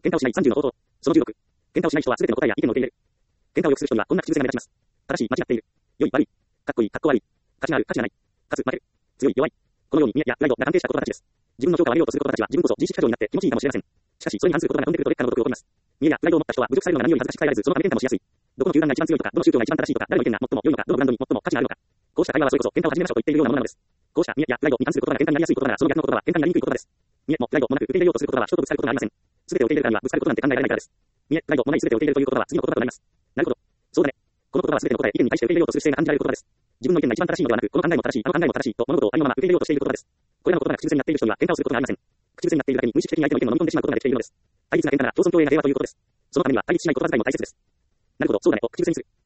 喧嘩をしない30の方法。その16。喧嘩をしない人は全ての答えや意見を受け入れる。喧嘩を良くする人にはこんな口癖が目立ちます。正しい、間違っている。良い、悪い。かっこいい、かっこ悪い。価値がある、価値がない。勝つ、負ける。強い、弱い。このように見栄やプライドが関係した言葉たちです。自分の評価を上げようとする言葉たちは自分こそ自意識過剰になって気持ちいいかもしれません。しかし、それに反する言葉が飛んでくると劣化のごとく起こります。見栄やプライドを持った人は侮辱されるのが何より恥ずかしく耐えられず、そのため喧嘩もしやすい。どこの球団が一番強いとか、どの宗教が一番正しいとか、誰の意見が最も良いのか、どのブランドに最も価値があるのか。こうした会話はそれこそ喧嘩を始めましょうと言っているようなものなのです。こうした見栄やプライドに関する言葉が喧嘩になりやすい言葉なら、その逆の言葉は喧嘩になりにくい言葉です。見栄もプライドもなく受け入れようとする言葉は人とぶつかることがありません。すべてを受け入れるからにはぶつかることなんて考えられないからです。見栄、プライドもないすべてを受け入れるという言葉は次の言葉となります。なるほど。そうだね。この言葉はすべての答え、意見に対して受け入れようとする姿勢が感じられる言葉です。自分の意見が一番正しいのではなく、この考えも正しい、あの考えも正しいと物事をありのまま受け入れようとしている言葉です。これらの言葉が口癖になっている人には喧嘩をすることがありません。口癖になっているだけに無意識的に相手の意見を飲み込んでしまうことができているのです。対立な喧嘩なら共存共栄が平和ということです。そのためには対立しない言葉遣いも大切です。なるほど、そうだねを口癖にする。